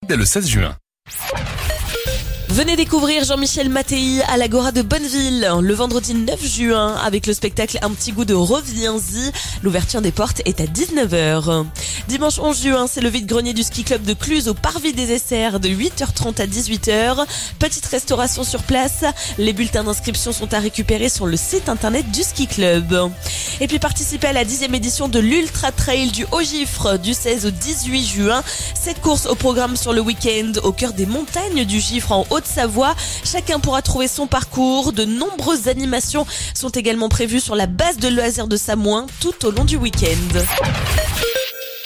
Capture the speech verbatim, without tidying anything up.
dès le seize juin. Venez découvrir Jean-Michel Mattei à l'Agora de Bonneville le vendredi neuf juin avec le spectacle Un petit goût de Reviens-y. L'ouverture des portes est à dix-neuf heures. Dimanche onze juin, c'est le vide-grenier du ski club de Cluse au Parvis des Essers de huit heures trente à dix-huit heures. Petite restauration sur place. Les bulletins d'inscription sont à récupérer sur le site internet du ski club. Et puis participez à la dixième édition de l'Ultra Trail du Haut-Gifre du seize au dix-huit juin. Cette course au programme sur le week-end au cœur des montagnes du Gifre en Haute-Savoie. Chacun pourra trouver son parcours. De nombreuses animations sont également prévues sur la base de loisirs de Samoin tout au long du week-end.